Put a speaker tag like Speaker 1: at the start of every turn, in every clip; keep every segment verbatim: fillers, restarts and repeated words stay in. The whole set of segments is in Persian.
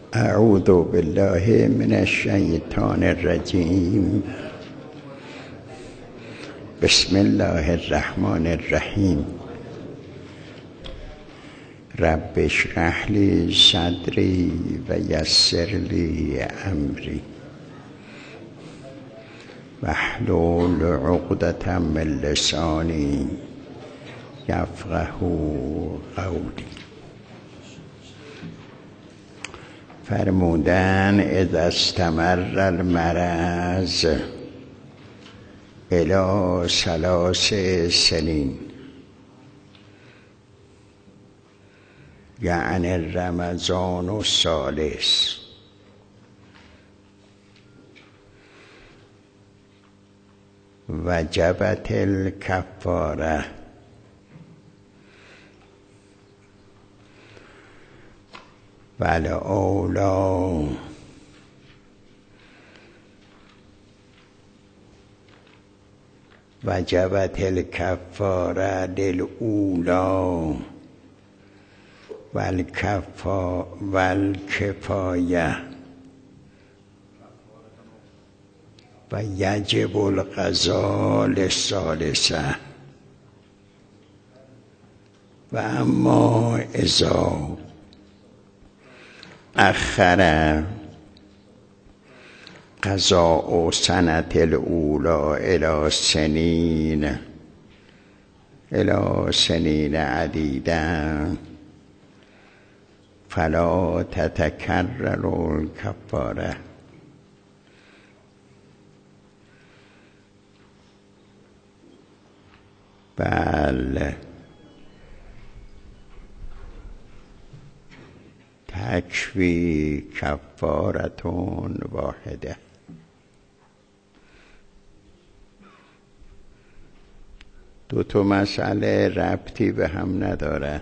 Speaker 1: اعوذ بالله من الشیطان الرجیم. بسم الله الرحمن الرحیم. رب اشرح لی صدری و یسر لی امری واحلل عقدة من لسانی یفقهوا قولی. فرمودن اذا استمر المرض الی ثلاث سنین، یعنی رمضان الثالث، وجبت الکفاره والاولی وجبت الکفاره للأولی والکفا والکفایه و یجب القضاء للثالثه. و اما اذا اخر قضاء سنة الاولی الى سنین الى سنین عدیده فلا تتکرر الکفاره. بل تکفی کفارتون واحده. دو تا مسئله ربطی به هم نداره،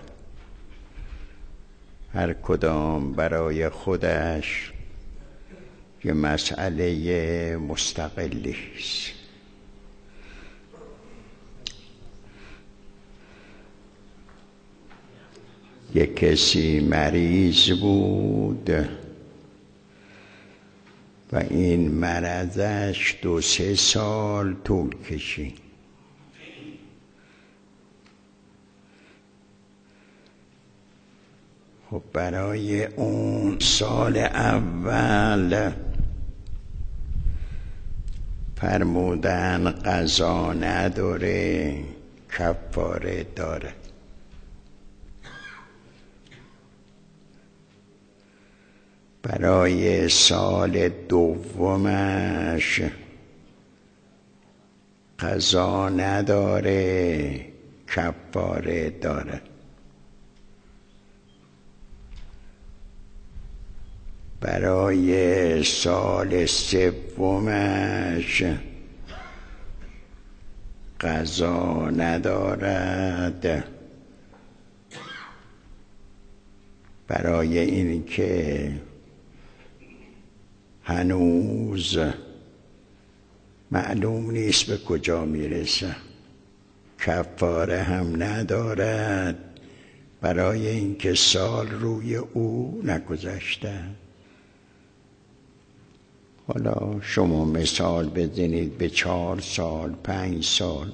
Speaker 1: هر کدام برای خودش یه مسئله مستقلی است. یک کسی مریض بود و این مرضش دو سه سال طول کشید. خب برای اون سال اول فرمودن قضا نداره، کفاره داره. برای سال دومش قضا نداره، کفاره داره. برای سال سومش قضا ندارد، برای این که هنوز معلوم نیست به کجا میرسه. کفاره هم ندارد برای اینکه سال روی او نگذشته. حالا شما مثال بزنید به چهار سال، پنج سال،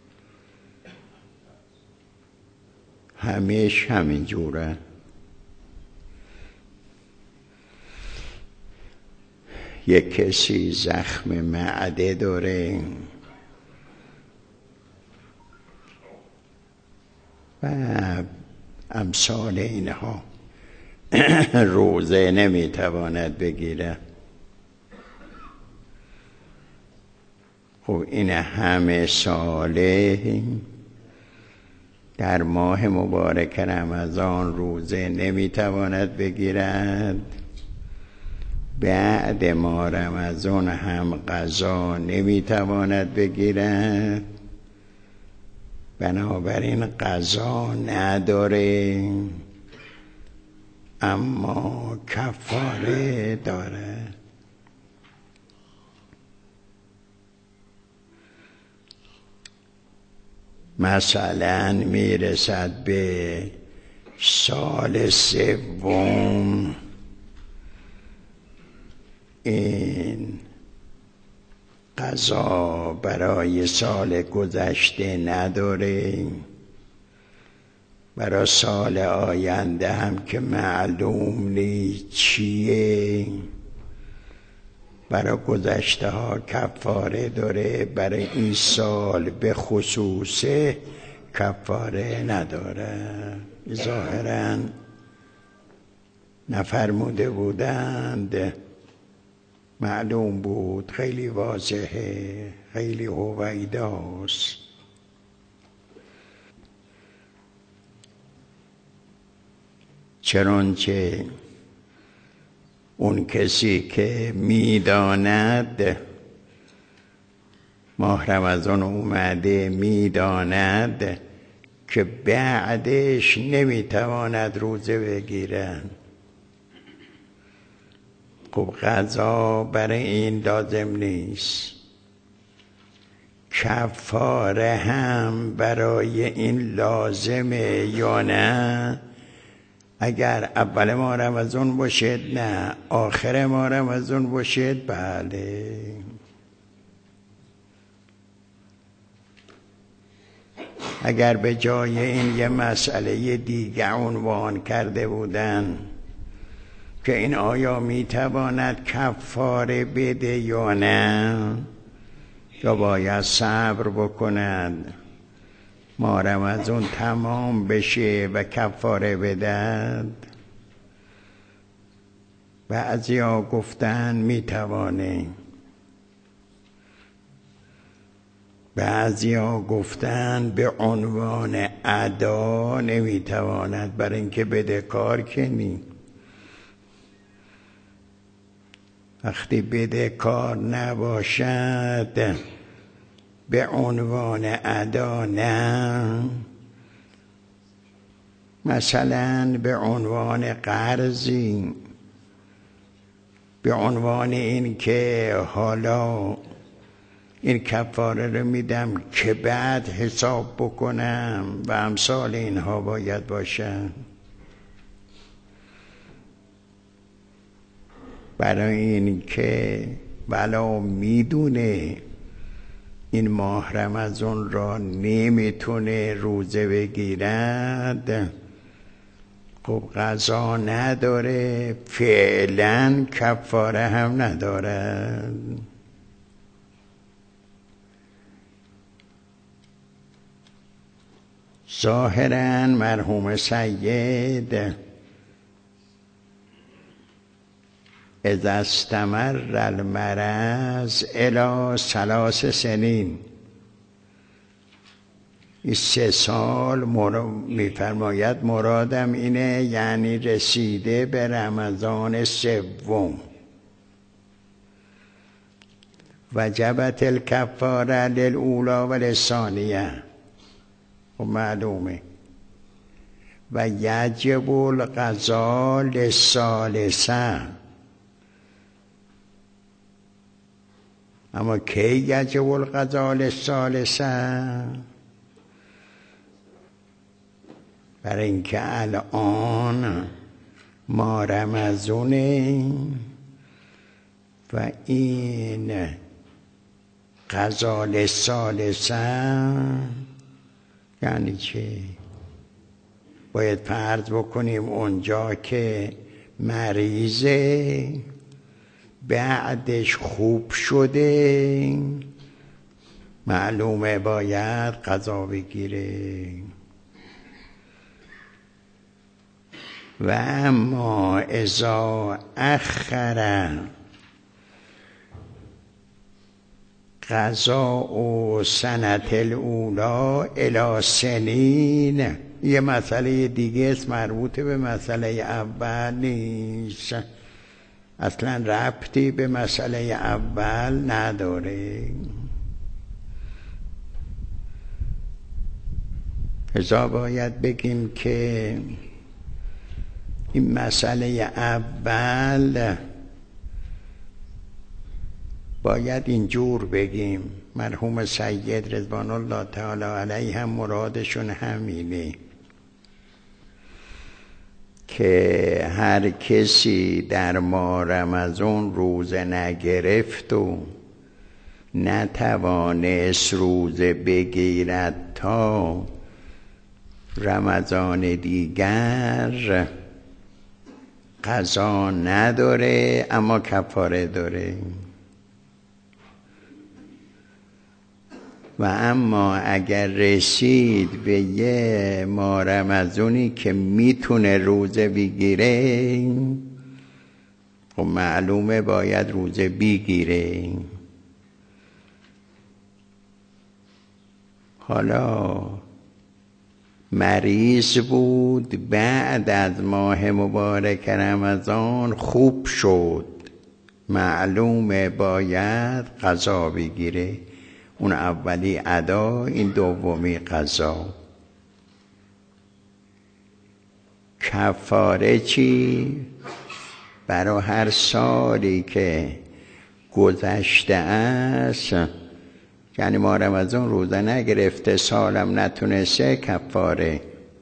Speaker 1: همیشه همین جوره. یک کسی زخم معده داره و امثال اینها، روزه نمیتواند بگیره. خب این همه ساله در ماه مبارک رمضان روزه نمیتواند بگیرد، بعد ما رمضان هم قضا نمیتواند بگیرد، بنابراین قضا نداره اما کفاره داره. مثلا میرسد به سال سوم این قضا برای سال گذشته نداره، برای سال آینده هم که معلوم نیست چیه. برای گذشته ها کفاره داره، برای این سال به خصوصه کفاره نداره. ظاهراً نفرموده بودند، معلوم بود، خیلی واضحه، خیلی هویداست. چنانچه اون کسی که میداند ماه رمضان اومده، میداند که بعدش نمیتواند روزه بگیرن، خب قضا برای این لازم نیست، کفاره هم برای این لازمه یا نه؟ اگر اول ماه رمضان باشد نه، آخر ماه رمضان باشد بله. اگر به جای این یه مسئله دیگه عنوان کرده بودن که این آیا میتواند کفاره بده یا نه، یا باید صبر بکند ماه رمضان تمام بشه و کفاره بدهد، بعضی ها گفتن میتوانه، بعضی ها گفتن به عنوان ادا نمیتواند، برای اینکه بدهکار کنی. وقتی بدهکار نباشد به عنوان ادا نه، مثلا به عنوان قرضی، به عنوان این که حالا این کفاره رو میدم که بعد حساب بکنم و امثال اینها باید باشن. برای این که ولا میدونه این ماه رمضان را نمیتونه روزه بگیرد، خب قضا نداره، فعلا کفاره هم ندارد. ظاهراً مرحوم سید اذا استمر المرض الی ثلاث سنین، این سه سال مر... میفرماید مرادم اینه، یعنی رسیده به رمضان سوم، وجبت الکفاره للأولی و للثانیه، و معلومه و یجب القضاء للثالثه. اما کی یجب القضاء للثالثه؟ برای اینکه الان ما رمضونه و این قضاء للثالثه یعنی چه؟ باید فرض بکنیم اونجا که مریضه بعدش خوب شده، معلومه باید قضا بگیره. و اما اذا اخر قضاء سنة الاولی الی سنین، یه مسئله دیگه است، مربوط به مسئله اول نیست، اصلا ربطی به مسئله اول نداره. لذا باید بگیم که این مسئله اول باید اینجور بگیم، مرحوم سید رضوان الله تعالی علیه هم مرادشون همینه. که هر کسی در ماه رمضان روزه نگرفت و نتوانست روزه بگیرد تا رمضان دیگر قضا نداره اما کفاره داره. و اما اگر رسید به یه ماه رمضانی که میتونه روزه بگیره، خب معلومه باید روزه بگیره. حالا مریض بود، بعد از ماه مبارک رمضان خوب شد، معلومه باید قضا بگیره. اون اولی ادا، این دومی قضا. کفاره چی؟ برای هر سالی که گذشته است، یعنی ما رمضان روزه نگرفته سالم نتونسته، کفاره.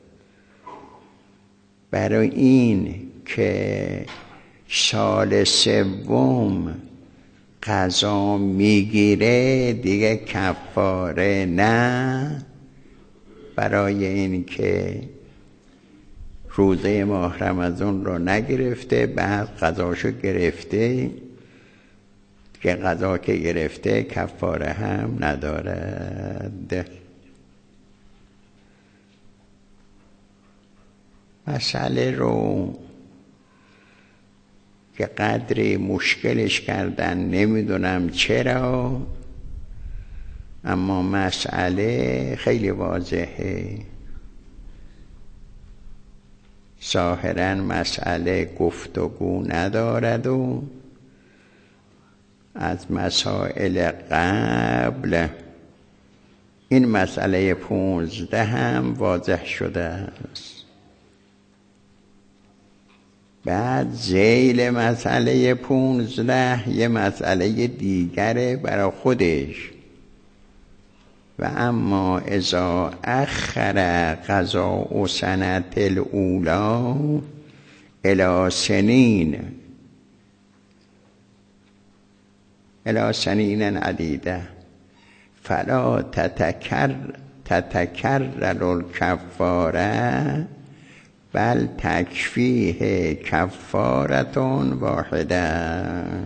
Speaker 1: برای این که سال سوم قضا میگیره دیگه کفاره نه. برای این که روزه ماه رمضان رو نگرفته، بعد قضاشو گرفته، که قضا که گرفته کفاره هم ندارد. مسئله رو که قدری مشکلش کردن، نمیدونم چرا، اما مسئله خیلی واضحه. ظاهراً مسئله گفتگو ندارد و از مسائل قبل این مسئله پونزده هم واضح شده است. بعد ذیل مسئله پونزده یه مسئله دیگره برای خودش. و اما اذا اخر قضاء سنة الاولا الی سنین الی سنین عدیده فلا تتکر تتکرر الکفاره بل تکفیه کفارتون واحده.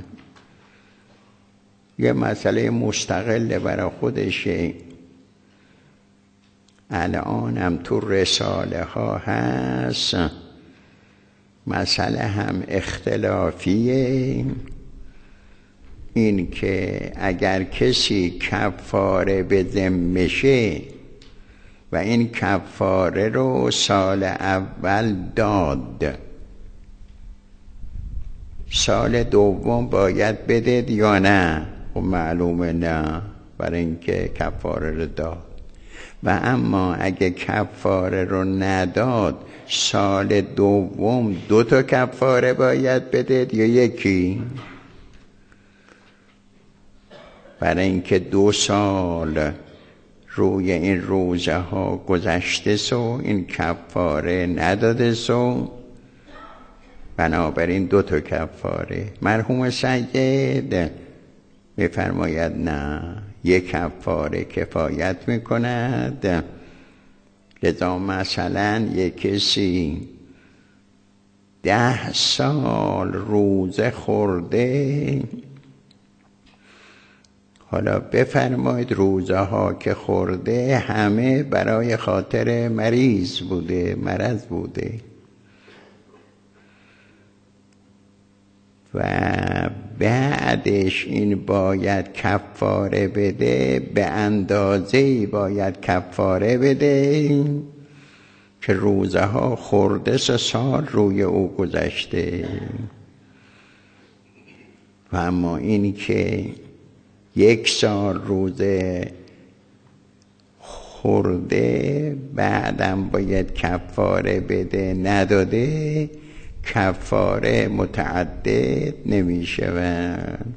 Speaker 1: یه مسئله مستقل برای خودشه. الان هم تو رساله ها هست، مسئله هم اختلافیه. این که اگر کسی کفاره به ذمشه و این کفاره رو سال اول داد، سال دوم باید بده یا نه؟ خب معلومه نه، برای اینکه کفاره رو داد. و اما اگه کفاره رو نداد، سال دوم دو تا کفاره باید بده یا یکی؟ برای اینکه دو سال روی این روزه ها گذشته سو این کفاره نداده سو، بنابراین دو تا کفاره. مرحوم سید میفرماید نه، یک کفاره کفایت میکند. لذا مثلا یک کسی ده سال روزه خورده، حالا بفرمایید روزه ها که خورده همه برای خاطر مریض بوده، مرض بوده، و بعدش این باید کفاره بده، به اندازه‌ای باید کفاره بده که روزه ها خورده سه سال روی او گذشته. و اما این که یک سال روزه خورده بعدم باید کفاره بده، نداده، کفاره متعدد نمی شود.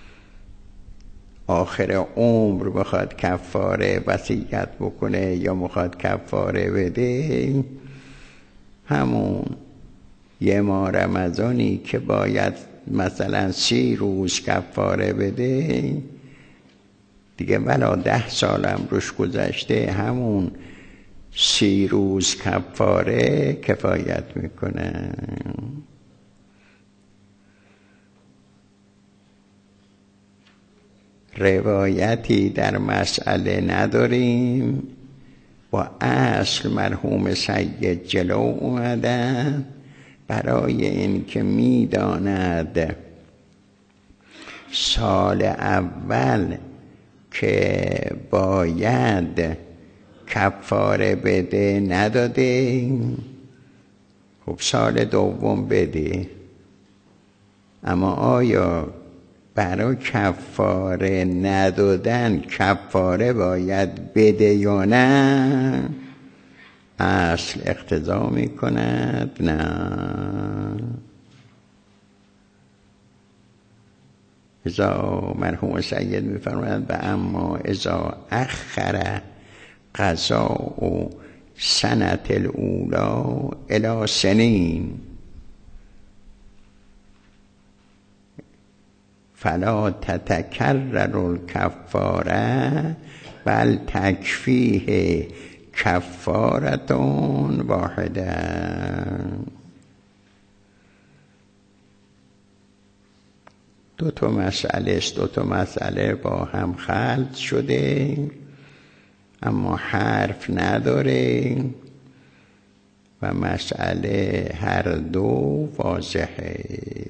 Speaker 1: آخر عمر بخواد کفاره وصیت بکنه یا بخواد کفاره بده، همون یه ماه رمضانی که باید مثلا سی روز کفاره بده دیگه، ولا ده سالم روش گذشته، همون سی روز کفاره کفایت میکنه. روایتی در مسئله نداریم، با اصل مرحوم سید جلو اومدن برای این که میداند سال اول که باید کفاره بده نداده، خب سال دوم بده. اما آیا برای کفاره ندادن کفاره باید بده یا نه؟ اصل اقتضا می کند نه. ازا مرحوم سید می فرماید و اما ازا اخر قضاء سنت الاولا الی سنین فلا تتکرر الکفاره بل تکفیه کفارتون واحده. دو تا مسئله است، دو تا مسئله با هم خلط شده اما حرف نداره و مسئله هر دو واضحه.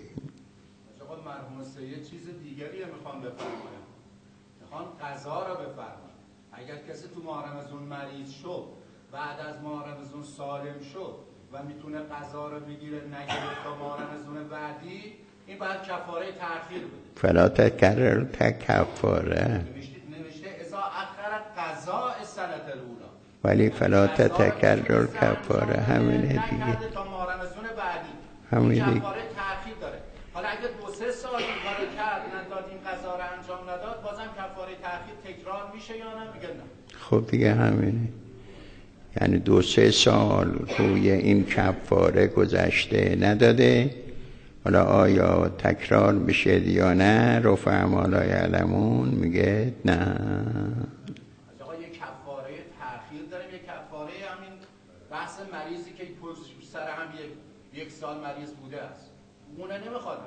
Speaker 2: مرحوم سید چیز دیگری میخوام بفرمایم، میخوام قضا را بفرمایم. اگر کسی تو ماه رمضان مریض شد، بعد از ماه رمضان سالم شد و میتونه قضا را بگیره، نگرفت تا ماه رمضان بعدی، این باید کفاره تأخیر بده.
Speaker 1: فلا تکرر تکفاره
Speaker 2: نوشته ازا اخر قضاء سنت الاولا،
Speaker 1: ولی فلا تکرر کفاره همینه دیگه،
Speaker 2: تا ماه رمضان بعدی
Speaker 1: همین دیگه.
Speaker 2: کفاره تأخیر داره. حالا اگه دو سه سال این کارو کرد نداد، این قضا رو انجام نداد، بازم کفاره تأخیر تکرار میشه یا نه؟ میگه نه.
Speaker 1: خب دیگه همینه، یعنی دو سه سال روی این کفاره گذشته نداده، حالا آیا تکرار میشه یا نه؟ رفع ما لا یعلمون میگه نه.
Speaker 2: آقا یه کفاره تأخیر داریم، یه کفاره همین بحث مریضی که پشت سر هم یک یک سال مریض بوده است، اونه نمیخواد.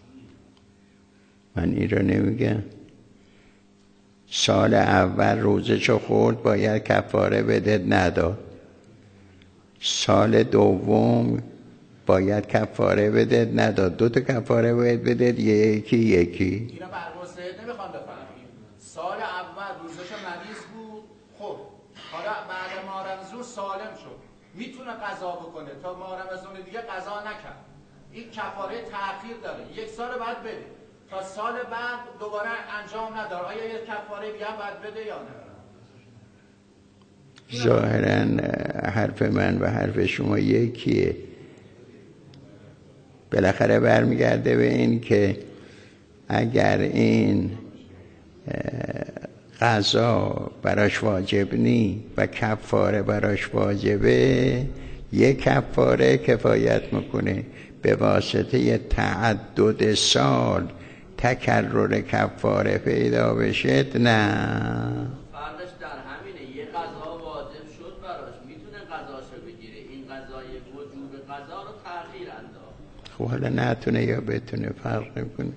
Speaker 1: من این رو نمیگم. سال اول روزشو خورد باید کفاره بده نداد، سال دوم باید کفاره بده نداد، دو تا کفاره باید بده، یکی یکی.
Speaker 2: اینا مرحوم سید نمیخوام بفهمیم. سال اول روزش مریض بود، خب حالا بعد ماه رمضان سالم شد، میتونه قضا بکنه، تا ماه رمضان دیگه قضا نکرد، این کفاره تأخیر داره، یک سال بعد بده، تا سال بعد دوباره انجام نداره، آیا یک کفاره دیگه باید بده یا نه؟
Speaker 1: ظاهرا حرف من و حرف شما یکیه، بالاخره برمیگرده به این که اگر این قضا براش واجب نی و کفاره براش واجبه، یک کفاره کفایت میکنه. به واسطه تعدد سال تکرر کفاره پیدا بشه نه.
Speaker 3: فرقش در همینه، یه قضا واجب شد براش، میتونه قضاشو بگیره، این قضای وجوب قضا رو تأخیر انداخت.
Speaker 1: خب حالا نتونه یا بتونه فرق نکنه.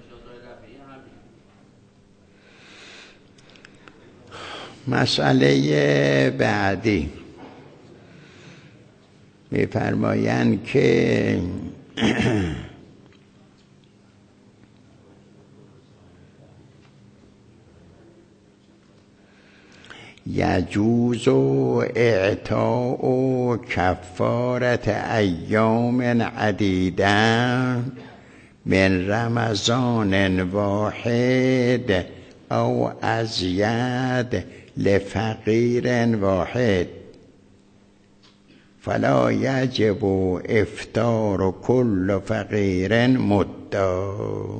Speaker 1: مسئله بعدی می‌فرمایند که یجوز اعطاء کفارت ایام عدیده من رمضان واحد او ازید لفقیر واحد فلا یجب افطار کل فقیر مدا.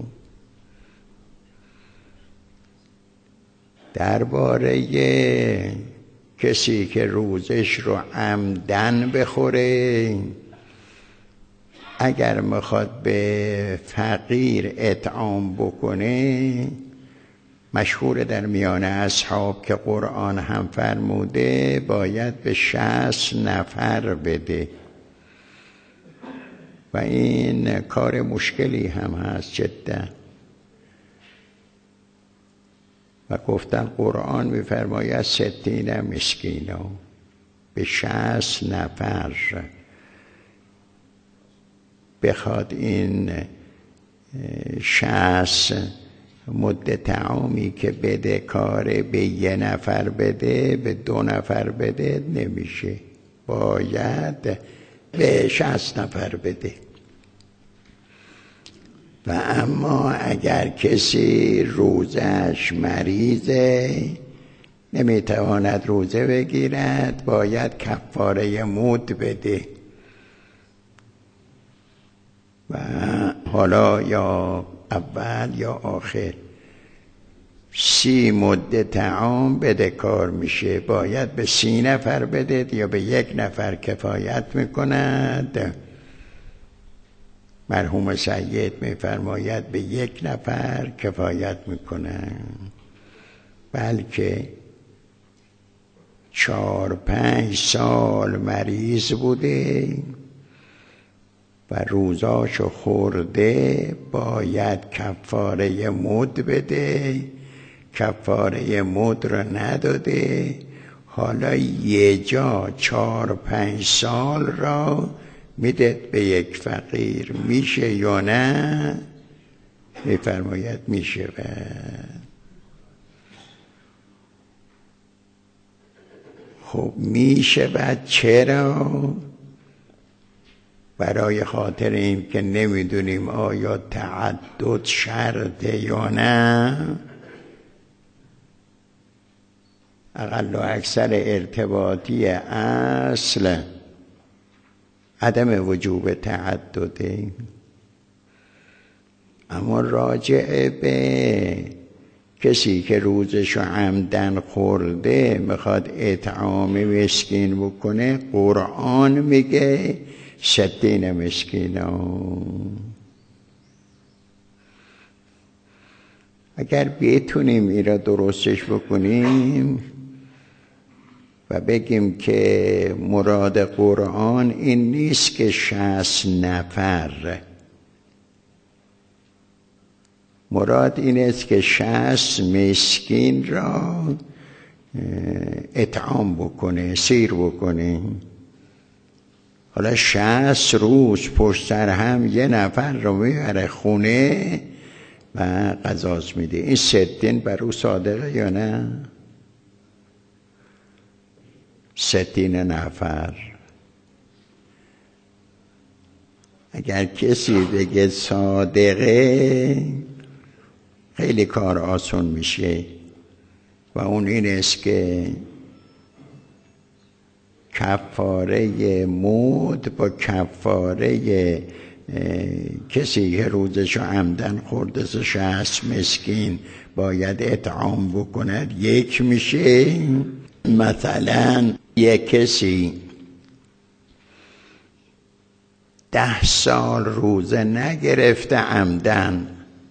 Speaker 1: درباره کسی که روزش رو عمدن بخوره اگر میخواد به فقیر اطعام بکنه، مشهور در میان اصحاب که قرآن هم فرموده باید به شصت نفر بده و این کار مشکلی هم هست جدا. و گفتن قرآن میفرماید ستین مسکینا، به شصت نفر بخواد این شصت مد طعامی که بده کار به یه نفر بده، به دو نفر بده نمیشه، باید به شصت نفر بده. و اما اگر کسی روزش مریضه نمیتواند روزه بگیرد، باید کفاره مد بده و حالا یا اول یا آخر سی مد طعام بده کار میشه، باید به سی نفر بده یا به یک نفر کفایت میکند. مرحوم سید میفرماید به یک نفر کفایت میکنند، بلکه چهار پنج سال مریض بوده و روزاشو خورده، باید کفاره مد بده، کفاره مد رو نداده، حالا یه جا چهار پنج سال را میدد به یک فقیر، میشه یا نه؟ میفرماید میشه. و خب میشه بعد چرا؟ برای خاطر این که نمیدونیم آیا تعدد شرطه یا نه. اقل و اکثر ارتباطی اصل عدم وجوب تعدده، اما راجع به کسی که روزشو عمدن خورده میخواد اطعام مسکین بکنه، قرآن میگه ستین مسکینا. اگر بتونیم این را درستش بکنیم و بگیم که مراد قرآن این نیست که شصت نفر، مراد این است که شصت مسکین را اطعام بکنه، سیر بکنه. حالا شصت روز پشت سر هم یه نفر رو میبره خونه و غذاش میده، این ستین بر او صادقه یا نه؟ ستین نفر. اگر کسی بگه صادقه خیلی کار آسان میشه و اون این است که کفاره مد با کفاره کسی که روزشو عمدن خورده شصت مسکین باید اطعام بکند یک میشه. مثلا یک کسی ده سال روزه نگرفته عمدن،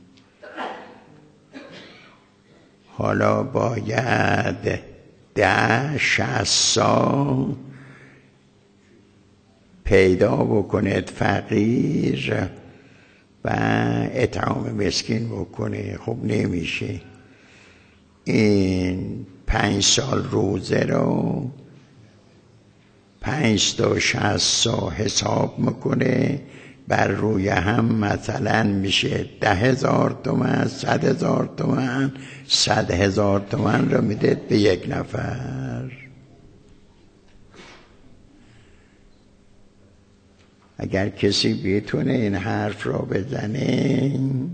Speaker 1: حالا باید ده شصت سال پیدا بکند فقیر و اطعام مسکین بکنه. خب نمیشه. این پنج سال روزه رو پنج تا شصت سال حساب میکنه، بر روی هم مثلا میشه ده هزار تومن، صد هزار تومن، صد هزار تومن رو میده به یک نفر. اگر کسی بتونه این حرف را بزنه،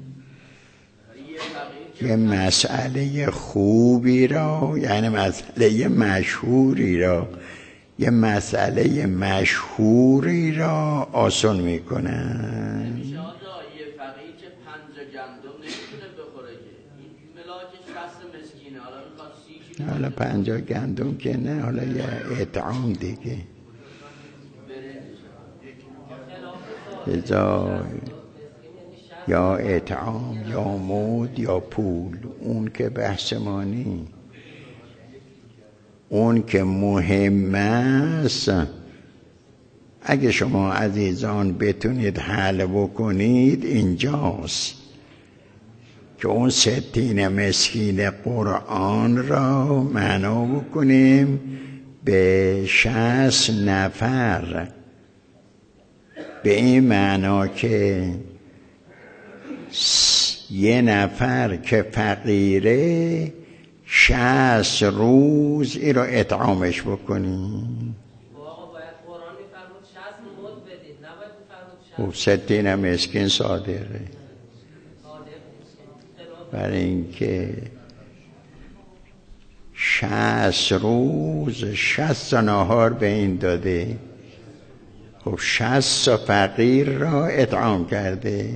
Speaker 1: یه مسئله خوبی را، یعنی مسئله مشهوری را، یه مسئله مشهوری را آسان میکنن.
Speaker 3: یه فقیر که پنج گندم نمیتونه بخوره که این ملاکش شصت مسکینه، حالا میخواد سی کیلو،
Speaker 1: حالا پنجاه گندم که نه، حالا یه اطعام دیگه. لذا یا اطعام یا مود یا پول، اون که بحث ما نی. اون که مهم است اگه شما عزیزان بتونید حل بکنید اینجاست که اون ستین مسکین قرآن را معنا بکنیم به شصت نفر، به این معنا که یه نفر که فقیره شصت روز این را اطعامش بکنیم. خب ستین مسکین صادره، برای اینکه شصت روز شصت نهار به این داده. خب شصت فقیر را اطعام کرده،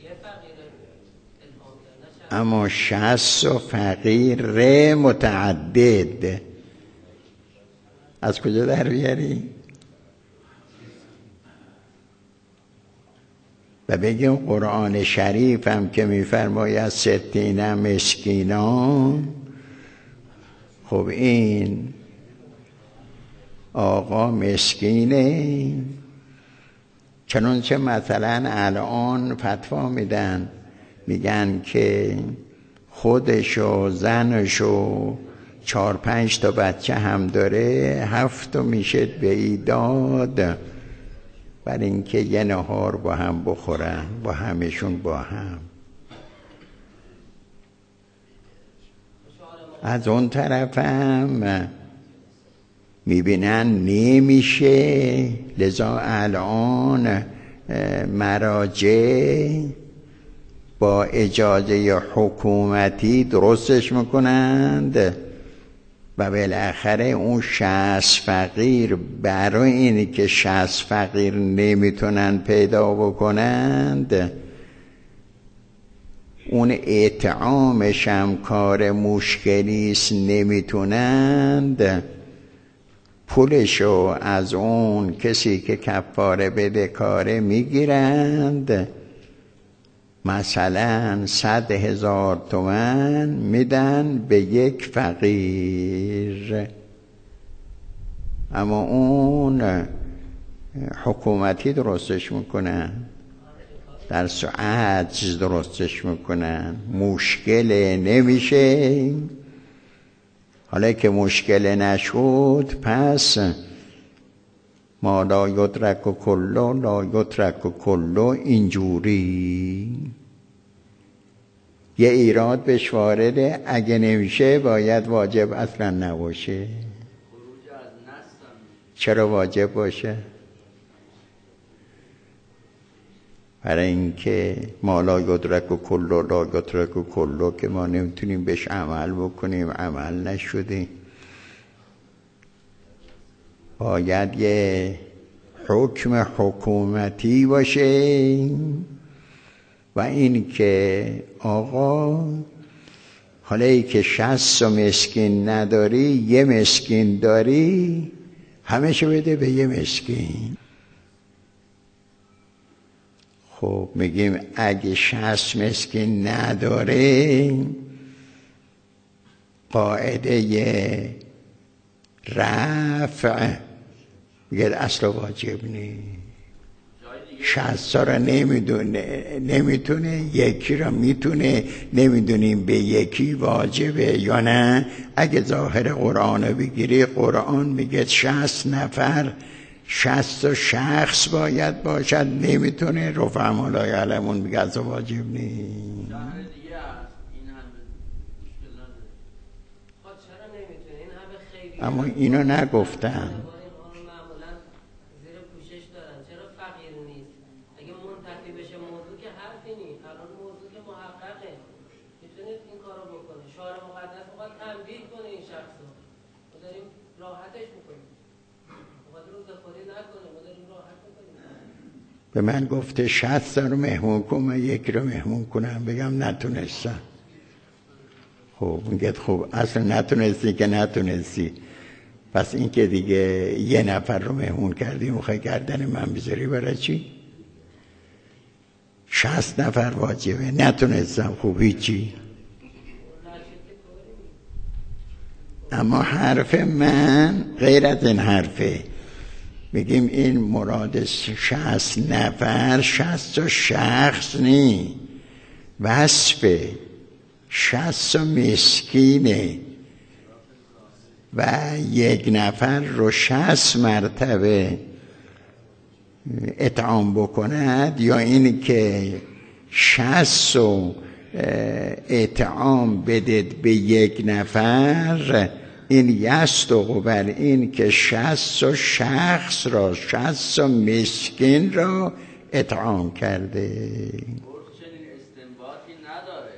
Speaker 1: اما شصت فقیر متعدد از کجا در بیاری؟ و بگیم قرآن شریف هم که میفرماید ستین مسکینان، خب این آقا مسکینه، چنانچه مثلا الان فتوا میدن، میگن که خودش و زنش و چهار پنج تا بچه هم داره، هفت تا میشه به ایداد، برای اینکه یه نهار با هم بخورن، با همشون با هم. از اون طرف هم میبینن نمیشه، لذا الان مراجع با اجازه حکومتی درستش میکنند و بالاخره اون شصت فقیر برای اینی که شصت فقیر نمیتونن پیدا بکنند، اون اطعامش هم کار مشکلیست، نمیتونند، پولشو از اون کسی که کفاره بده کاره میگیرند، مثلا صد هزار تومن میدن به یک فقیر، اما اون حکومتی درستش میکنن، در عجز درستش میکنن، مشکل نمیشه. حالا که مشکل نشد، پس ما لا یدرک کلو لا یدرک کلو، اینجوری یه ایراد بهش وارده، اگه نمیشه باید واجب اصلا نباشه. چرا واجب باشه؟ برای اینکه ما لا یدرک کلو لا یدرک کلو که ما نمیتونیم بهش عمل بکنیم، عمل نشده، باید یه حکم حکومتی باشه و این که آقا حالا ای که شصت مسکین نداری، یه مسکین داری، همه‌شو بده به یه مسکین. خب میگیم اگه شصت مسکین نداره، قاعده رفع میگه اصلا واجب نیست. شصت را نمیدونه، نمیتونه، یکی را میتونه، نمیدونیم به یکی واجبه یا نه. اگه ظاهر قرآن رو بگیری، قرآن میگه شصت نفر، شصت شخص باید باشد، نمیتونه. رفعا لا یعلمون میگه از واجب نیست. اما اینو نگفتن. به من گفته شصت رو مهمون کن، من یک رو مهمون کنم، بگم نتونستم. خب میگه خب اصلا نتونستی که نتونستی، پس این که دیگه یه نفر رو مهمون کردی، میخوای گردن من بذاری برای چی؟ شصت نفر واجبه، نتونستم خوب هیچی. اما حرف من غیر از این حرفه، بگیم این مراد شصت نفر، شصت شخص نی، وصفه شصت مسکینه و یک نفر رو شصت مرتبه اطعام بکند، یا این که شصت و اطعام بدید به یک نفر، این یستق بر این که شصت و شخص را، شصت و مسکین را اطعام کرده.
Speaker 3: چنین استنباطی نداره.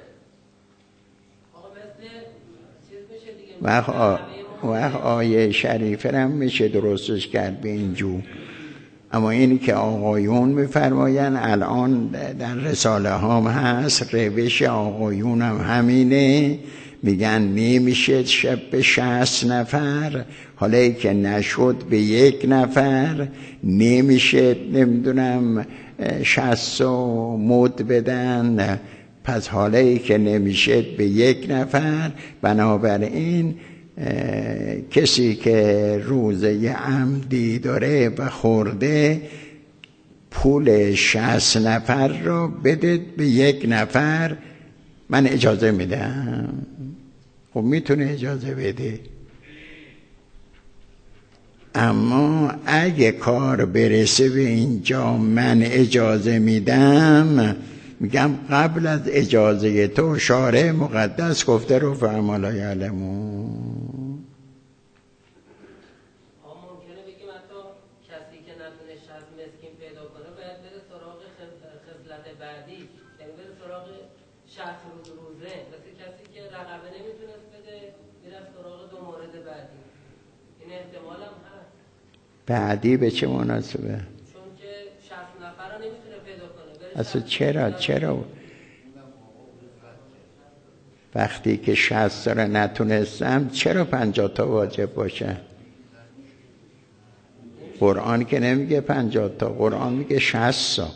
Speaker 1: وقت آ... وقت آیه شریفه هم میشه درستش کرد به اینجور. اما اینی که آقایون میفرماین الان در رساله هام هست، روش آقایون هم همینه، میگن نمیشه شب به شصت نفر، حالا ای که نشد به یک نفر، نمیشه نمیدونم شصت و مد بدن، پس حالا ای که نمیشه به یک نفر، بنابراین کسی که روزه عمدی داره و خورده، پول شصت نفر رو بدید به یک نفر، من اجازه میدم. خب میتونه اجازه بده، اما اگه کار برسه به اینجا من اجازه میدم، میگم قبل از اجازه تو شارع مقدس گفته رو فهم لا یعلمون.
Speaker 4: ممکنه بگیم حتی کسی که نتونه شصت مسکین پیدا کنه باید بره سراغ خصلت بعدی، یعنی بره سراغ شصت روز روزه، مثل کسی که رقبه نمیتونست بده میره سراغ دو مورد بعدی. این احتمال هم هست.
Speaker 1: بعدی به چه مناسبه؟
Speaker 4: چون که شصت نفر رو نمیتونه پیدا کنه.
Speaker 1: اصلا چرا چرا وقتی که شصت تا نتونستم چرا پنجاه تا واجب باشه؟ قرآن که نمیگه پنجاه تا، قرآن میگه شصت تا،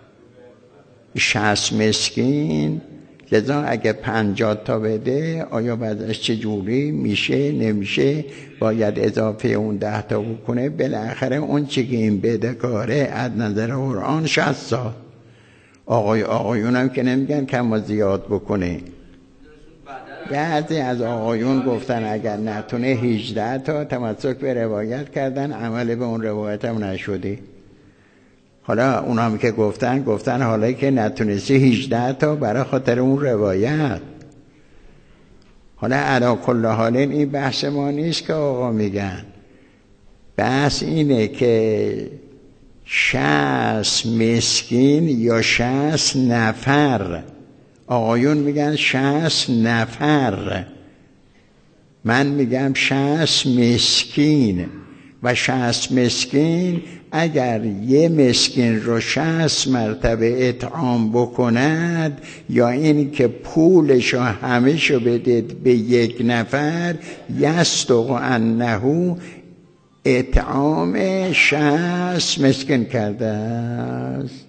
Speaker 1: شصت مسکین. لذا اگه پنجاه تا بده، آیا بعدش چه جوری میشه نمیشه، باید اضافه اون ده تا بکنه، بالاخره اون چی که این بده کاره از نظر قرآن شصت تا. آقای آقایون هم که نمیگن کم و زیاد بکنه. بعضی از آقایون گفتن اگر نتونه هجده تا، تمسک به روایت کردن، عمل به اون روایت هم نشده. حالا اونا هم که گفتن گفتن حالا که نتونستی هجده تا برای خاطر اون روایت. حالا علا کل حال این بحث ما نیست که آقا میگن، بحث اینه که شصت مسکین یا شصت نفر. آقایون میگن شصت نفر، من میگم شصت مسکین. و شصت مسکین اگر یه مسکین رو شصت مرتبه اطعام بکند، یا این که پولش رو همه شو بدید به یک نفر، یستق انه اطعام شصت مسکین کرده است.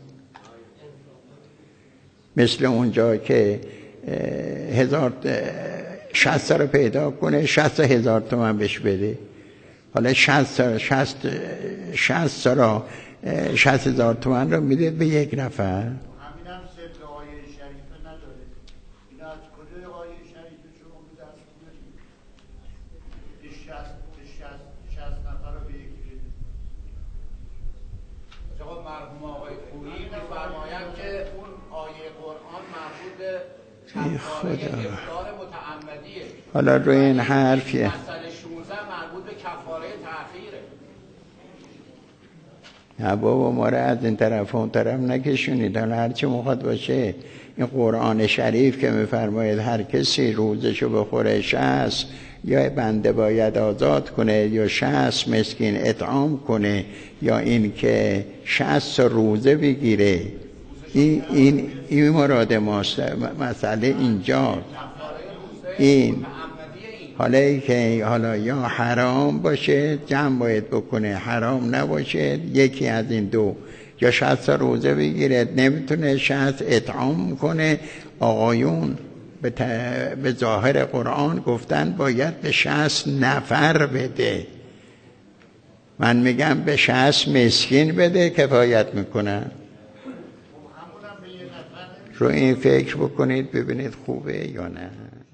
Speaker 1: مثل اونجا که هزار شصت رو پیدا کنه، شصت هزار تومن بهش بده. حالا شصت شصت شصت را شصت هزار تومن رو میده به یک نفر.
Speaker 5: همین هم صدق آیه شریفه نداره. این از کجای آیه شریفه شما به دست کنید؟ شصت نفر رو به یکی بده.
Speaker 2: آقا مرحوم آقای پوری می‌فرمایند که اون آیه قرآن مربوط به کفاره افطار متعمدیه.
Speaker 1: حالا روی این حرفیه.
Speaker 2: مسئله شانزده مربوط به کفاره تأخیره.
Speaker 1: نه بابا، ما را از این طرف اون طرف نکشونید. حالا هرچی مخواد باشه، این قرآن شریف که میفرماید هر کسی روزشو بخوره شصت، یا بنده باید آزاد کنه، یا شصت مسکین اطعام کنه، یا این که شصت روزه بگیره. این این این مراد ماست. مسئله اینجا این حالا ای که حالا یا حرام باشه جمع باید بکنه، حرام نباشه یکی از این دو، یا شصت تا روزه بگیره، نمیتونه شصت اطعام کنه. آقایون به, ت... به ظاهر قرآن گفتن باید به شصت نفر بده. من میگم به شصت مسکین بده، کفایت میکنن. رو این فکر بکنید ببینید خوبه یا نه.